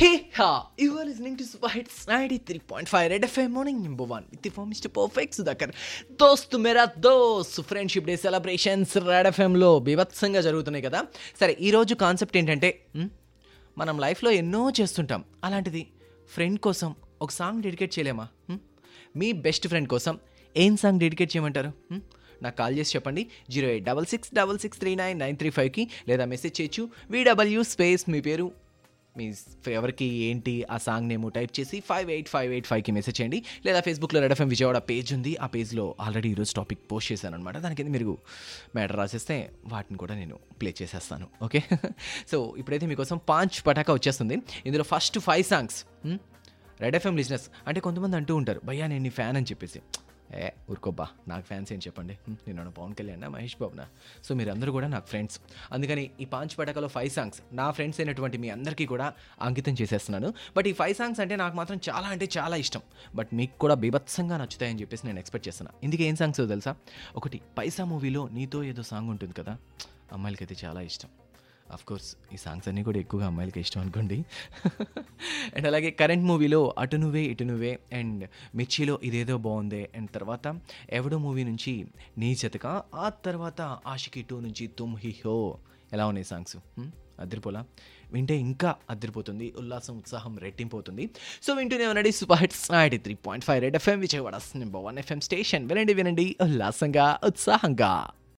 Hey ha! You are listening to Super Hits 93.5 Red FM morning number 1 with the form Mr. Perfect Sudhakar. దోస్త్ మేరా దోస్త్ friendship day celebrations red ఎఫ్ఎంలో బీభత్సంగా జరుగుతున్నాయి కదా. సరే, ఈరోజు కాన్సెప్ట్ ఏంటంటే మనం లైఫ్లో ఎన్నో చేస్తుంటాం. అలాంటిది ఫ్రెండ్ కోసం ఒక సాంగ్ డెడికేట్ చేయలేమా? మీ బెస్ట్ ఫ్రెండ్ కోసం ఏం సాంగ్ డెడికేట్ చేయమంటారు? నాకు కాల్ చేసి చెప్పండి 08666399355కి, లేదా మెసేజ్ చేయొచ్చు VW స్పేస్ మీ పేరు, మీ ఎవరికి ఏంటి ఆ సాంగ్ నేమ్ టైప్ చేసి 58585కి మెసేజ్ చేయండి. లేదా ఫేస్బుక్లో రెడ్ ఎఫ్ఎం విజయవాడ పేజ్ ఉంది, ఆ పేజ్లో ఆల్రెడీ ఈరోజు టాపిక్ పోస్ట్ చేశాను అనమాట. దాని కింద మీరు మ్యాటర్ రాసేస్తే వాటిని కూడా నేను ప్లే చేసేస్తాను. ఓకే, సో ఇప్పుడైతే మీకోసం 5 పటాకా వచ్చేస్తుంది. ఇందులో first 5 songs red FM listeners. అంటే కొంతమంది అంటూ ఉంటారు, భయ్యా నేను నీ ఫ్యాన్ అని చెప్పేసి. ఊరుకోబ్బా, నాకు ఫ్యాన్స్ ఏం చెప్పండి, నేను పవన్ కళ్యాణ్, మహేష్ బాబునా, సో మీరందరూ కూడా నాకు ఫ్రెండ్స్. అందుకని ఈ 5 పటాకాలో 5 సాంగ్స్ నా ఫ్రెండ్స్ అయినటువంటి మీ అందరికీ కూడా అంకితం చేసేస్తున్నాను. బట్ ఈ 5 సాంగ్స్ అంటే నాకు మాత్రం చాలా అంటే చాలా ఇష్టం, బట్ మీకు కూడా బీభత్సంగా నచ్చుతాయని చెప్పేసి నేను ఎక్స్పెక్ట్ చేస్తున్నాను. ఇందుకే ఏం సాంగ్స్ తెలుసా? ఒకటి పైసా మూవీలో నీతో ఏదో సాంగ్ ఉంటుంది కదా, అమ్మాయిలకైతే చాలా ఇష్టం. కోర్స్ ఈ సాంగ్స్ అన్నీ కూడా ఎక్కువగా అమ్మాయిలకి ఇష్టం అనుకోండి. అండ్ అలాగే కరెంట్ మూవీలో అటు నువ్వే ఇటు నువ్వే, అండ్ మిర్చిలో ఇదేదో బాగుందే, అండ్ తర్వాత ఎవడో మూవీ నుంచి నీ జతగా, ఆ తర్వాత ఆషికి 2 నుంచి తుమ్ హి హో. ఎలా ఉన్నాయి సాంగ్స్? అదిరిపోలా? వింటే ఇంకా అదిరిపోతుంది, ఉల్లాసం ఉత్సాహం రెట్టింపోతుంది. సో వింటూనే ఉండండి super hits 93.5 red FM Vijayawada number 1 FM station. వినండి ఉల్లాసంగా ఉత్సాహంగా.